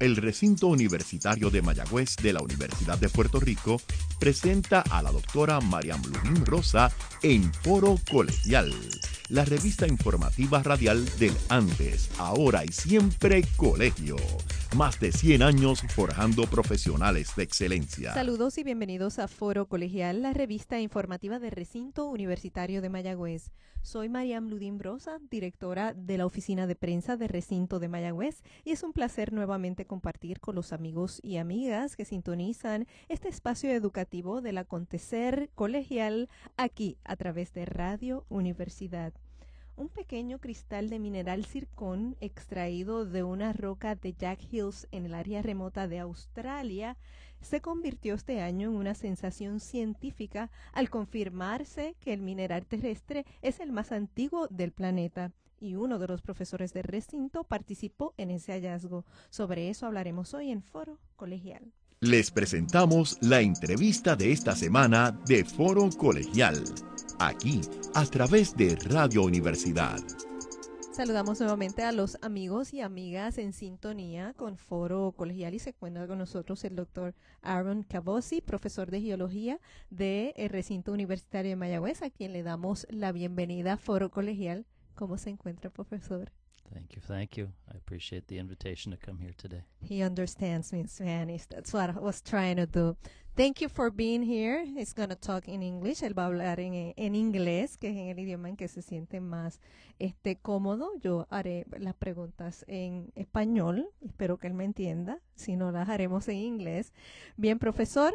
El recinto universitario de Mayagüez de la Universidad de Puerto Rico presenta a la doctora Mariam Ludín Rosa en Foro Colegial, la revista informativa radial del antes, ahora y siempre colegio. Más de 100 años forjando profesionales de excelencia. Saludos y bienvenidos a Foro Colegial, la revista informativa del Recinto Universitario de Mayagüez. Soy Mariam Ludín Rosa, directora de la Oficina de Prensa del Recinto de Mayagüez, y es un placer nuevamente compartir con los amigos y amigas que sintonizan este espacio educativo del acontecer colegial aquí a través de Radio Universidad. Un pequeño cristal de mineral zircón extraído de una roca de Jack Hills en el área remota de Australia se convirtió este año en una sensación científica al confirmarse que el mineral terrestre es el más antiguo del planeta. Y uno de los profesores del recinto participó en ese hallazgo. Sobre eso hablaremos hoy en Foro Colegial. Les presentamos la entrevista de esta semana de Foro Colegial, aquí a través de Radio Universidad. Saludamos nuevamente a los amigos y amigas en sintonía con Foro Colegial y se encuentra con nosotros el doctor Aaron Cavosi, profesor de Geología del Recinto Universitario de Mayagüez, a quien le damos la bienvenida a Foro Colegial. ¿Cómo se encuentra, profesor? Thank you. I appreciate the invitation to come here today. He understands me in Spanish. That's what I was trying to do. Thank you for being here. He's going to talk in English. Él va a hablar en inglés, que es en el idioma en que se siente más cómodo. Yo haré las preguntas en español. Espero que él me entienda. Si no, las haremos en inglés. Bien, profesor,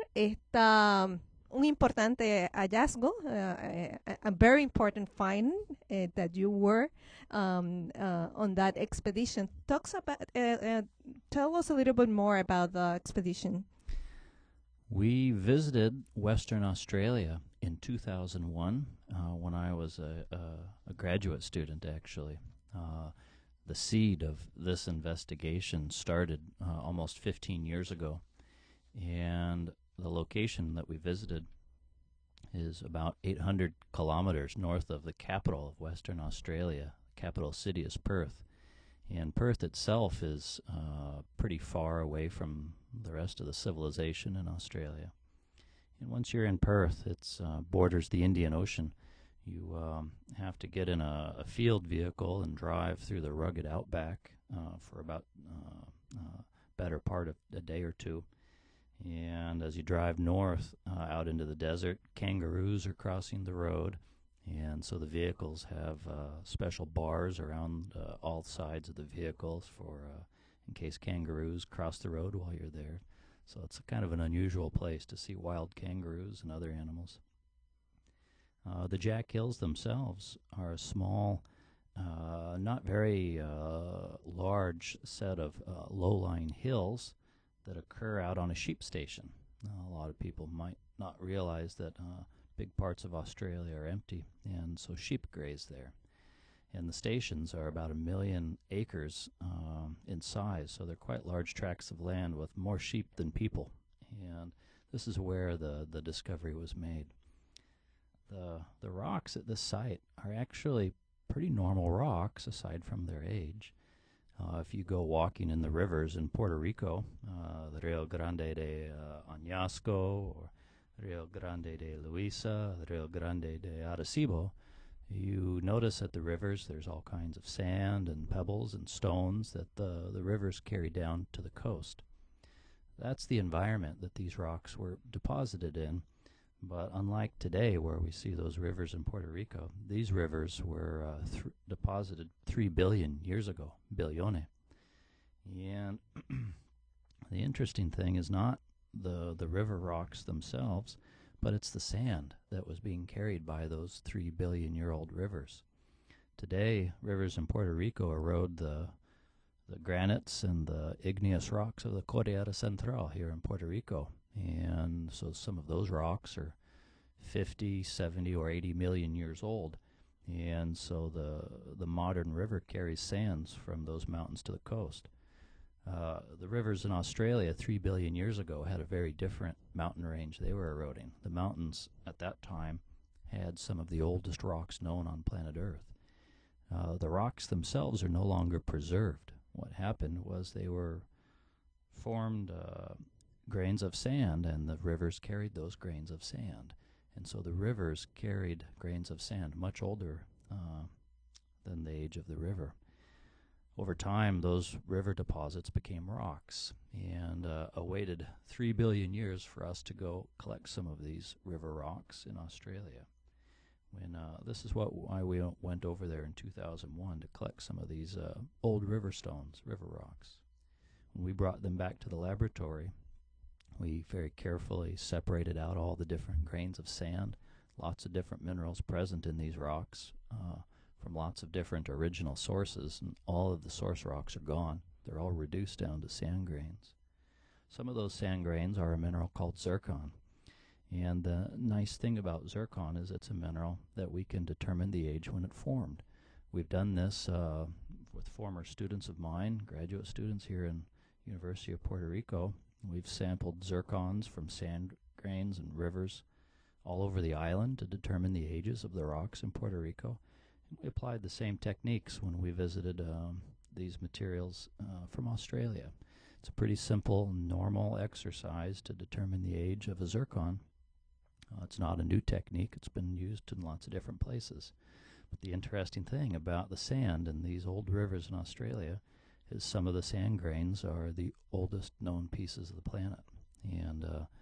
un importante hallazgo, a very important find that you were on that expedition. Tell us a little bit more about the expedition. We visited Western Australia in 2001 when I was a graduate student, actually. The seed of this investigation started almost 15 years ago, and the location that we visited is about 800 kilometers north of the capital of Western Australia. The capital city is Perth. And Perth itself is pretty far away from the rest of the civilization in Australia. And once you're in Perth, it borders the Indian Ocean. You have to get in a field vehicle and drive through the rugged outback for about better part of a day or two. And as you drive north out into the desert, kangaroos are crossing the road. And so the vehicles have special bars around all sides of the vehicles for in case kangaroos cross the road while you're there. So it's kind of an unusual place to see wild kangaroos and other animals. The Jack Hills themselves are a small, not very large set of low-lying hills that occur out on a sheep station. A lot of people might not realize that big parts of Australia are empty, and so sheep graze there. And the stations are about 1 million acres in size, so they're quite large tracts of land with more sheep than people. And this is where the discovery was made. The rocks at this site are actually pretty normal rocks, aside from their age. If you go walking in the rivers in Puerto Rico, the Rio Grande de Añasco, or Rio Grande de Luisa, the Rio Grande de Arecibo, you notice at the rivers there's all kinds of sand and pebbles and stones that the rivers carry down to the coast. That's the environment that these rocks were deposited in. But unlike today, where we see those rivers in Puerto Rico, these rivers were deposited 3 billion years ago, billione. And the interesting thing is not the river rocks themselves, but it's the sand that was being carried by those 3 billion-year-old rivers. Today, rivers in Puerto Rico erode the granites and the igneous rocks of the Cordillera Central here in Puerto Rico. And so some of those rocks are 50, 70, or 80 million years old. And so the modern river carries sands from those mountains to the coast. The rivers in Australia 3 billion years ago had a very different mountain range they were eroding. The mountains at that time had some of the oldest rocks known on planet Earth. The rocks themselves are no longer preserved. What happened was they were formed grains of sand, and the rivers carried those grains of sand. And so the rivers carried grains of sand much older than the age of the river. Over time, those river deposits became rocks, and awaited 3 billion years for us to go collect some of these river rocks in Australia. This is why we went over there in 2001 to collect some of these old river stones, river rocks. When we brought them back to the laboratory, we very carefully separated out all the different grains of sand, lots of different minerals present in these rocks from lots of different original sources, and all of the source rocks are gone. They're all reduced down to sand grains. Some of those sand grains are a mineral called zircon. And the nice thing about zircon is it's a mineral that we can determine the age when it formed. We've done this with former students of mine, graduate students here in University of Puerto Rico. We've sampled zircons from sand grains and rivers all over the island to determine the ages of the rocks in Puerto Rico. And we applied the same techniques when we visited these materials from Australia. It's a pretty simple, normal exercise to determine the age of a zircon. It's not a new technique. It's been used in lots of different places. But the interesting thing about the sand in these old rivers in Australia is some of the sand grains are the oldest known pieces of the planet. And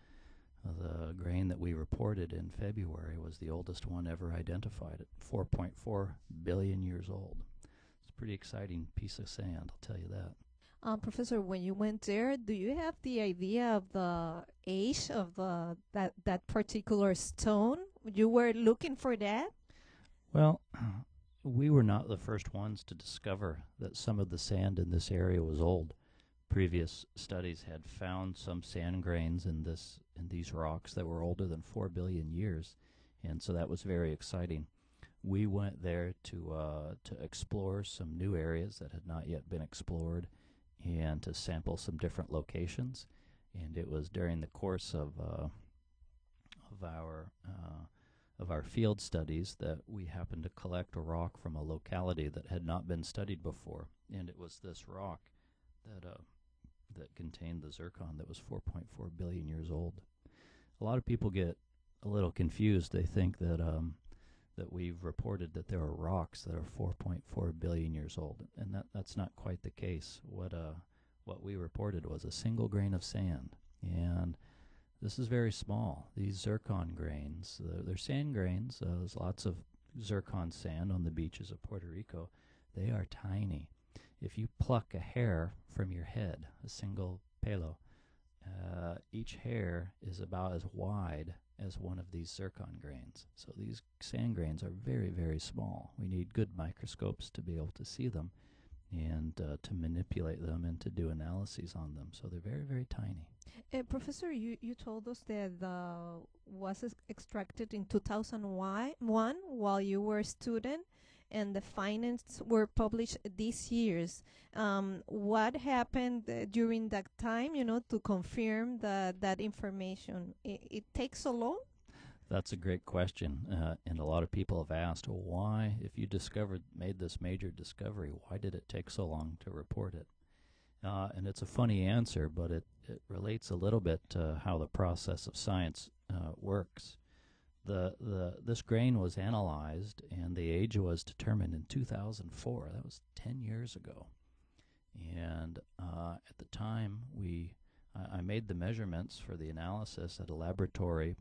the grain that we reported in February was the oldest one ever identified at 4.4 billion years old. It's a pretty exciting piece of sand, I'll tell you that. Professor, when you went there, do you have the idea of the age of that particular stone? You were looking for that? Well, we were not the first ones to discover that some of the sand in this area was old. Previous studies had found some sand grains in these rocks that were older than 4 billion years, and so that was very exciting. We went there to explore some new areas that had not yet been explored, and to sample some different locations. And it was during the course of our field studies that we happened to collect a rock from a locality that had not been studied before, and it was this rock that contained the zircon that was 4.4 billion years old. A lot of people get a little confused. They think that we've reported that there are rocks that are 4.4 billion years old, and that's not quite the case. What we reported was a single grain of sand, and this is very small. These zircon grains, they're sand grains. There's lots of zircon sand on the beaches of Puerto Rico. They are tiny. If you pluck a hair from your head, a single pelo, each hair is about as wide as one of these zircon grains. So these sand grains are very, very small. We need good microscopes to be able to see them and to manipulate them and to do analyses on them. So they're very, very tiny. Professor, you told us that was extracted in 2001 while you were a student, and the findings were published this year. What happened during that time, to confirm that information? It takes so long? That's a great question, and a lot of people have asked, well, why, if you made this major discovery, why did it take so long to report it? And it's a funny answer, but it relates a little bit to how the process of science works. This grain was analyzed, and the age was determined in 2004. That was 10 years ago. And at the time, I made the measurements for the analysis at a laboratory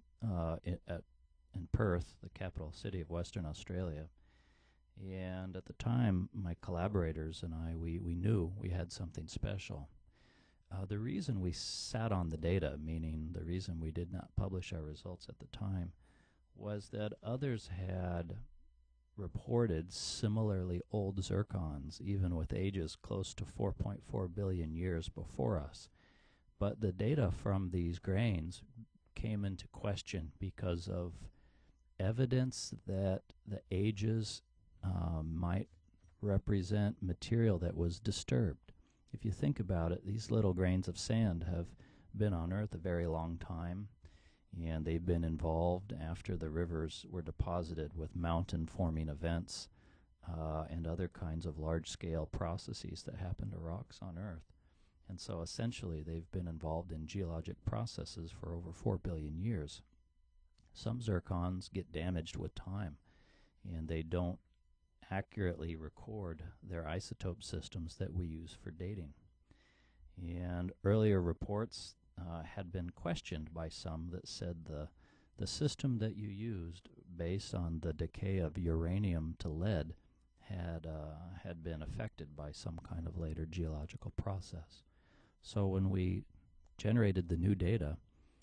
in Perth, the capital city of Western Australia. And at the time, my collaborators and I, we knew we had something special. The reason we sat on the data, meaning the reason we did not publish our results at the time, was that others had reported similarly old zircons, even with ages close to 4.4 billion years before us. But the data from these grains came into question because of evidence that the ages might represent material that was disturbed. If you think about it, these little grains of sand have been on Earth a very long time, and they've been involved after the rivers were deposited with mountain-forming events and other kinds of large-scale processes that happen to rocks on Earth. And so essentially they've been involved in geologic processes for over 4 billion years. Some zircons get damaged with time, and they don't accurately record their isotope systems that we use for dating. And earlier reports had been questioned by some that said the system that you used based on the decay of uranium to lead had been affected by some kind of later geological process. So when we generated the new data,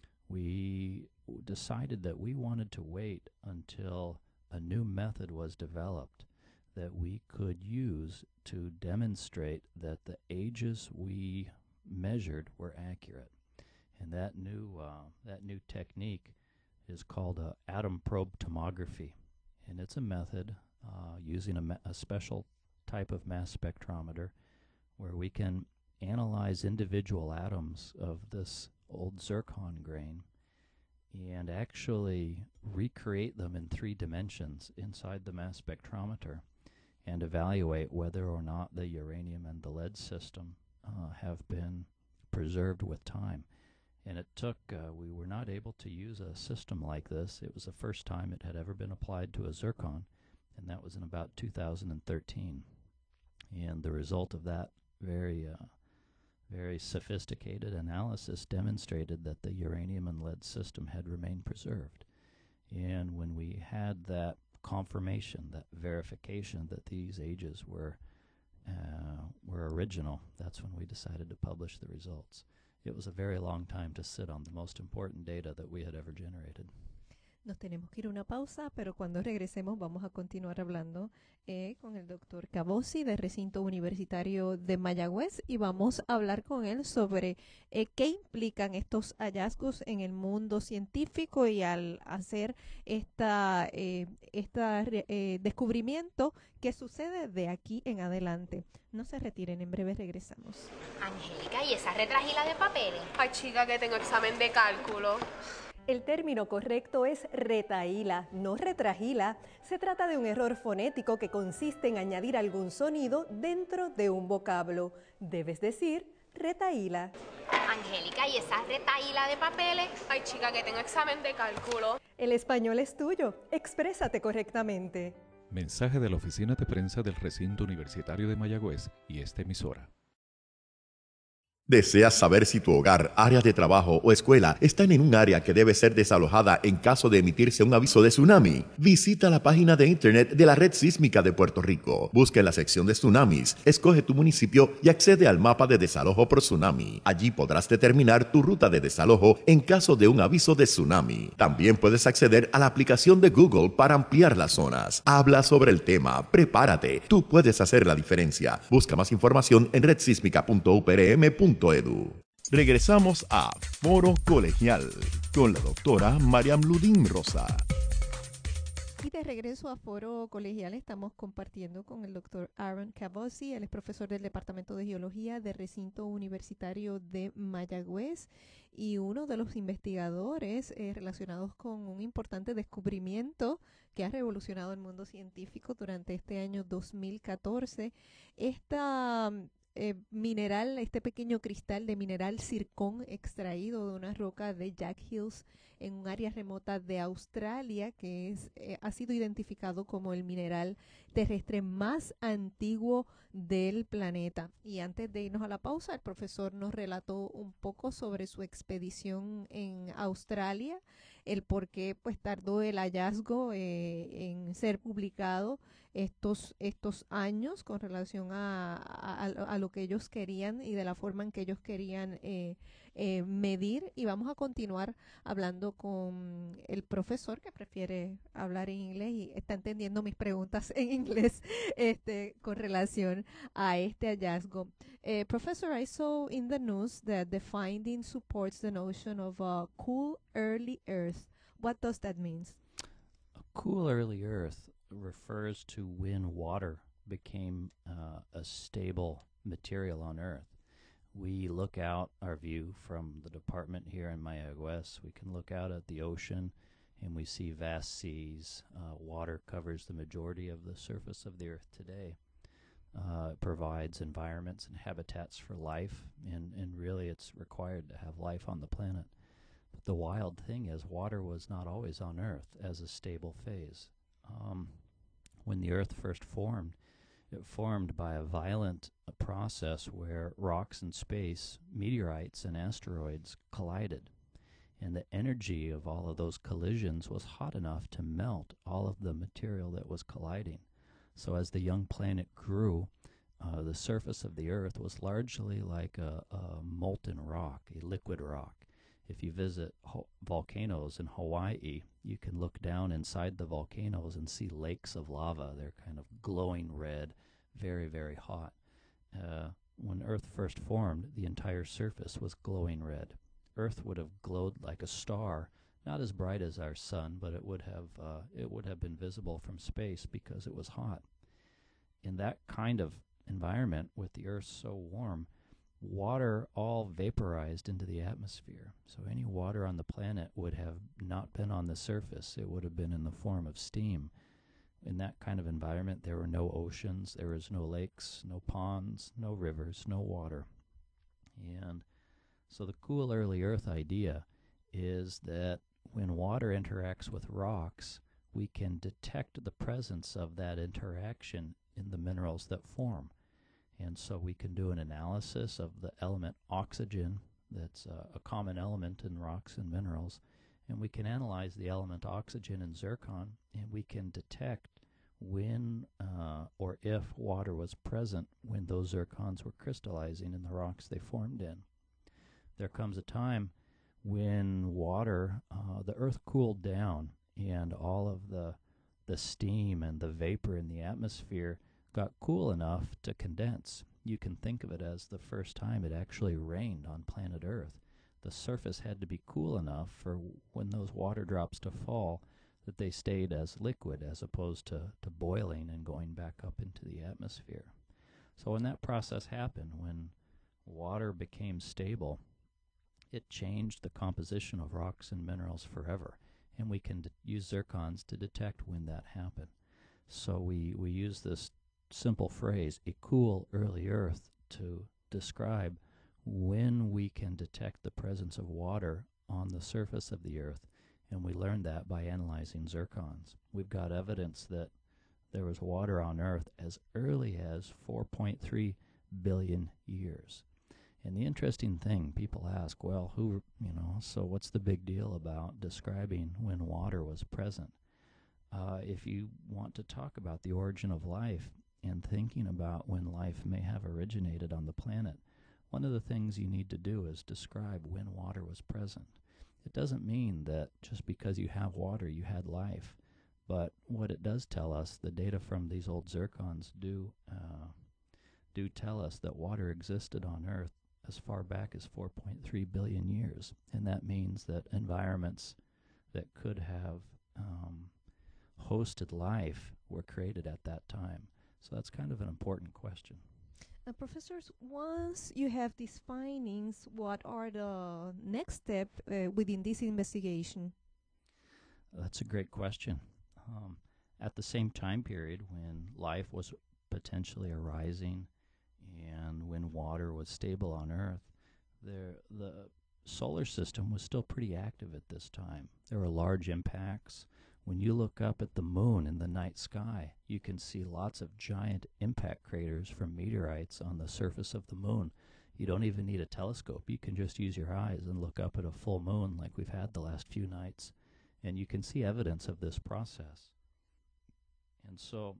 we decided that we wanted to wait until a new method was developed that we could use to demonstrate that the ages we measured were accurate. And that new technique is called atom probe tomography, and it's a method using a special type of mass spectrometer where we can analyze individual atoms of this old zircon grain and actually recreate them in 3 dimensions inside the mass spectrometer and evaluate whether or not the uranium and the lead system have been preserved with time. And it took, we were not able to use a system like this. It was the first time it had ever been applied to a zircon, and that was in about 2013. And the result of that very sophisticated analysis demonstrated that the uranium and lead system had remained preserved. And when we had that confirmation, that verification that these ages were original, that's when we decided to publish the results. It was a very long time to sit on the most important data that we had ever generated. Nos tenemos que ir a una pausa, pero cuando regresemos vamos a continuar hablando con el doctor Cavosi del Recinto Universitario de Mayagüez y vamos a hablar con él sobre qué implican estos hallazgos en el mundo científico y al hacer descubrimiento que sucede de aquí en adelante. No se retiren, en breve regresamos. Angélica, ¿y esa retragila de papeles? Ay, chica, que tengo examen de cálculo. El término correcto es retahíla, no retragila. Se trata de un error fonético que consiste en añadir algún sonido dentro de un vocablo. Debes decir retahíla. Angélica, ¿y esa retahila de papeles? Ay, chica, que tengo examen de cálculo. El español es tuyo. Exprésate correctamente. Mensaje de la Oficina de Prensa del Recinto Universitario de Mayagüez y esta emisora. ¿Deseas saber si tu hogar, área de trabajo o escuela están en un área que debe ser desalojada en caso de emitirse un aviso de tsunami? Visita la página de internet de la Red Sísmica de Puerto Rico. Busca en la sección de tsunamis, escoge tu municipio y accede al mapa de desalojo por tsunami. Allí podrás determinar tu ruta de desalojo en caso de un aviso de tsunami. También puedes acceder a la aplicación de Google para ampliar las zonas. Habla sobre el tema, prepárate, tú puedes hacer la diferencia. Busca más información en redsísmica.uprm.edu. Regresamos a Foro Colegial con la doctora Mariam Ludín Rosa. Y de regreso a Foro Colegial estamos compartiendo con el doctor Aaron Cavosi. Él es profesor del Departamento de Geología del Recinto Universitario de Mayagüez y uno de los investigadores relacionados con un importante descubrimiento que ha revolucionado el mundo científico durante este año 2014. Mineral, este pequeño cristal de mineral zircón extraído de una roca de Jack Hills en un área remota de Australia que ha sido identificado como el mineral terrestre más antiguo del planeta. Y antes de irnos a la pausa, el profesor nos relató un poco sobre su expedición en Australia, el por qué pues tardó el hallazgo en ser publicado estos años con relación a lo que ellos querían y de la forma en que ellos querían medir. Y vamos a continuar hablando con el profesor que prefiere hablar en inglés y está entendiendo mis preguntas en inglés con relación a este hallazgo. Professor, I saw in the news that the finding supports the notion of a cool early Earth. What does that mean? A cool early Earth refers to when water became a stable material on Earth. We look out our view from the department here in Mayagüez. We can look out at the ocean and we see vast seas. Water covers the majority of the surface of the Earth today. It provides environments and habitats for life, and really it's required to have life on the planet. But the wild thing is water was not always on Earth as a stable phase. When the Earth first formed, it formed by a violent process where rocks in space, meteorites and asteroids collided. And the energy of all of those collisions was hot enough to melt all of the material that was colliding. So as the young planet grew, the surface of the Earth was largely like a molten rock, a liquid rock. If you visit volcanoes in Hawaii, you can look down inside the volcanoes and see lakes of lava. They're kind of glowing red, very, very hot. When Earth first formed, the entire surface was glowing red. Earth would have glowed like a star, not as bright as our sun, but it would have been visible from space because it was hot. In that kind of environment, with the Earth so warm, water all vaporized into the atmosphere. So any water on the planet would have not been on the surface. It would have been in the form of steam. In that kind of environment, there were no oceans, there was no lakes, no ponds, no rivers, no water. And so the cool early Earth idea is that when water interacts with rocks, we can detect the presence of that interaction in the minerals that form. And so we can do an analysis of the element oxygen, that's a common element in rocks and minerals, and we can analyze the element oxygen in zircon, and we can detect when or if water was present when those zircons were crystallizing in the rocks they formed in. There comes a time when water, the Earth cooled down, and all of the steam and the vapor in the atmosphere got cool enough to condense. You can think of it as the first time it actually rained on planet Earth. The surface had to be cool enough for when those water drops to fall that they stayed as liquid as opposed to boiling and going back up into the atmosphere. So when that process happened, when water became stable, it changed the composition of rocks and minerals forever. And we can use zircons to detect when that happened. So we use this simple phrase, a cool early Earth, to describe when we can detect the presence of water on the surface of the Earth. And we learned that by analyzing zircons. We've got evidence that there was water on Earth as early as 4.3 billion years. And the interesting thing, people ask, well, so what's the big deal about describing when water was present? If you want to talk about the origin of life and thinking about when life may have originated on the planet, one of the things you need to do is describe when water was present. It doesn't mean that just because you have water, you had life. But what it does tell us, the data from these old zircons do tell us that water existed on Earth as far back as 4.3 billion years. And that means that environments that could have hosted life were created at that time. So that's kind of an important question. Professors, once you have these findings, what are the next steps within this investigation? That's a great question. At the same time period when life was potentially arising and when water was stable on Earth, the solar system was still pretty active at this time. There were large impacts. When you look up at the moon in the night sky, you can see lots of giant impact craters from meteorites on the surface of the moon. You don't even need a telescope. You can just use your eyes and look up at a full moon like we've had the last few nights, and you can see evidence of this process. And so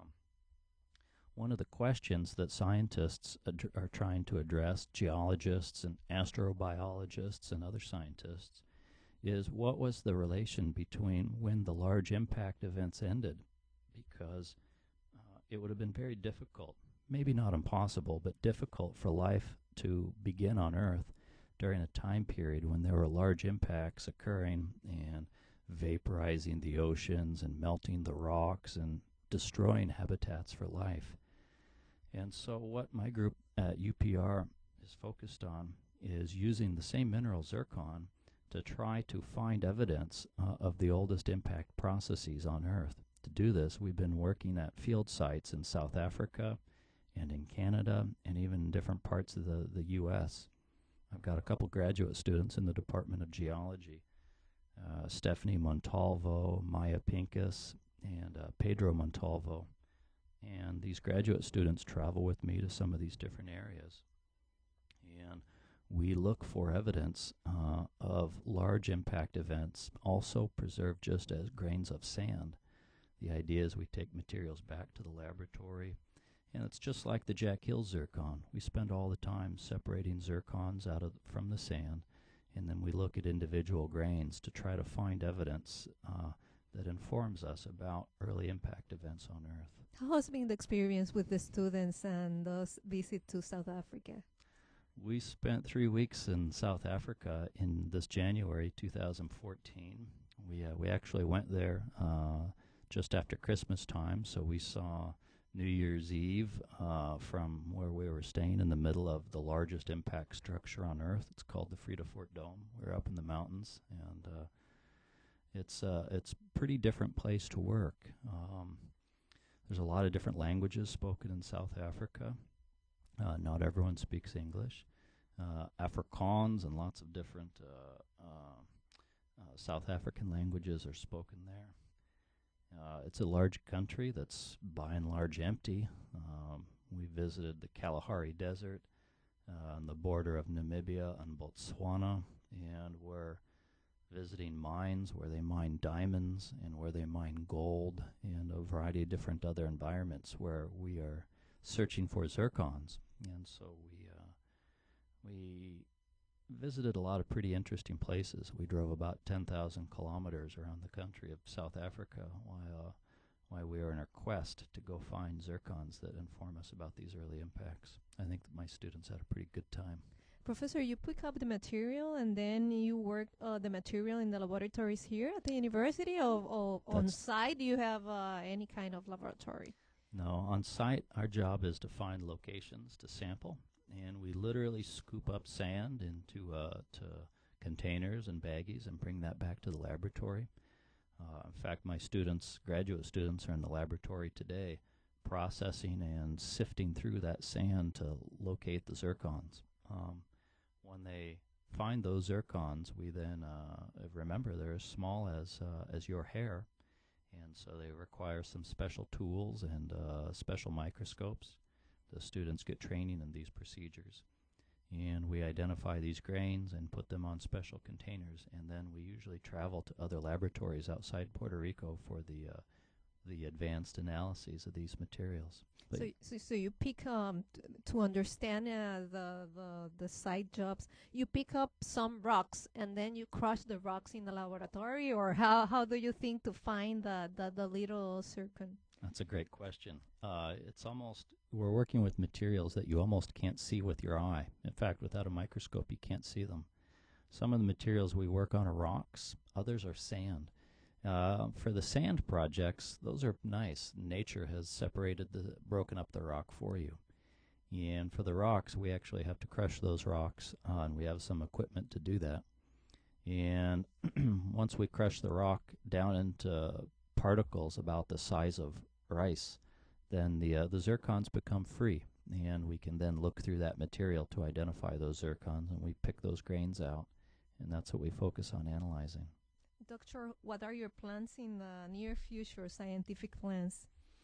one of the questions that scientists are trying to address, geologists and astrobiologists and other scientists, is what was the relation between when the large impact events ended? Because it would have been very difficult, maybe not impossible, but difficult for life to begin on Earth during a time period when there were large impacts occurring and vaporizing the oceans and melting the rocks and destroying habitats for life. And so what my group at UPR is focused on is using the same mineral zircon to try to find evidence of the oldest impact processes on Earth. To do this, we've been working at field sites in South Africa, and in Canada, and even different parts of the U.S. I've got a couple graduate students in the Department of Geology, Stephanie Montalvo, Maya Pincus, and Pedro Montalvo. And these graduate students travel with me to some of these different areas. And we look for evidence of large impact events, also preserved just as grains of sand. The idea is we take materials back to the laboratory, and it's just like the Jack Hill zircon. We spend all the time separating zircons from the sand, and then we look at individual grains to try to find evidence that informs us about early impact events on Earth. How has been the experience with the students and those visit to South Africa? We spent 3 weeks in South Africa in this January 2014. We actually went there just after Christmas time, so we saw New Year's Eve from where we were staying in the middle of the largest impact structure on Earth. It's called the Vredefort Dome. We're up in the mountains, and it's a pretty different place to work. There's a lot of different languages spoken in South Africa. Not everyone speaks English. Afrikaans and lots of different South African languages are spoken there. It's a large country that's by and large empty. We visited the Kalahari Desert on the border of Namibia and Botswana, and we're visiting mines where they mine diamonds and where they mine gold, and a variety of different other environments where we are searching for zircons. And so we visited a lot of pretty interesting places. We drove about 10,000 kilometers around the country of South Africa while we were in our quest to go find zircons that inform us about these early impacts. I think that my students had a pretty good time. Professor, you pick up the material and then you work the material in the laboratories here at the university, or on site? Do you have any kind of laboratory? No, on site our job is to find locations to sample, and we literally scoop up sand into to containers and baggies and bring that back to the laboratory. In fact, my students, graduate students, are in the laboratory today processing and sifting through that sand to locate the zircons. When they find those zircons, we then, remember, they're as small as your hair, and so they require some special tools and special microscopes. The students get training in these procedures, and we identify these grains and put them on special containers, and then we usually travel to other laboratories outside Puerto Rico for the advanced analyses of these materials. So you pick to understand the site jobs. You pick up some rocks and then you crush the rocks in the laboratory, or how do you think to find the little zircon? That's a great question. We're working with materials that you almost can't see with your eye. In fact, without a microscope, you can't see them. Some of the materials we work on are rocks. Others are sand. For the sand projects, those are nice. Nature has broken up the rock for you. And for the rocks, we actually have to crush those rocks, and we have some equipment to do that. And once we crush the rock down into particles about the size of rice, then the zircons become free, and we can then look through that material to identify those zircons, and we pick those grains out, and that's what we focus on analyzing. Doctor, what are your plans in the near future, scientific plans?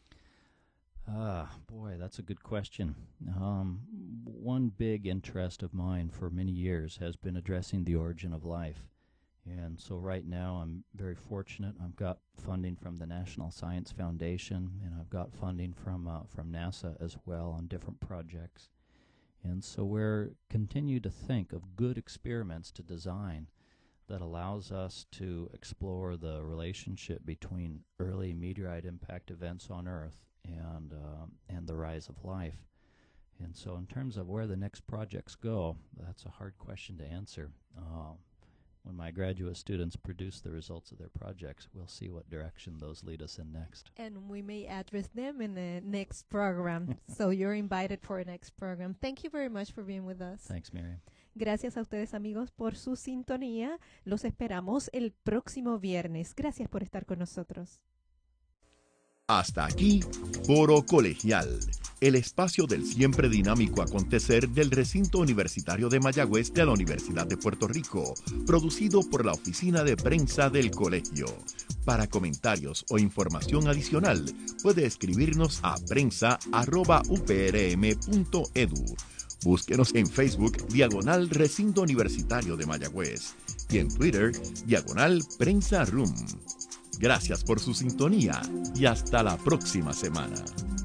Boy, that's a good question. One big interest of mine for many years has been addressing the origin of life. And so right now I'm very fortunate. I've got funding from the National Science Foundation, and I've got funding from NASA as well on different projects. And so we're continue to think of good experiments to design that allows us to explore the relationship between early meteorite impact events on Earth and the rise of life. And so in terms of where the next projects go, that's a hard question to answer. When my graduate students produce the results of their projects, we'll see what direction those lead us in next. And we may address them in the next program. So you're invited for the next program. Thank you very much for being with us. Thanks, Miriam. Gracias a ustedes, amigos, por su sintonía. Los esperamos el próximo viernes. Gracias por estar con nosotros. Hasta aquí, Foro Colegial, el espacio del siempre dinámico acontecer del recinto universitario de Mayagüez de la Universidad de Puerto Rico, producido por la Oficina de Prensa del Colegio. Para comentarios o información adicional, puede escribirnos a prensa@uprm.edu. Búsquenos en Facebook, /Recinto Universitario de Mayagüez, y en Twitter, /Prensa Room. Gracias por su sintonía y hasta la próxima semana.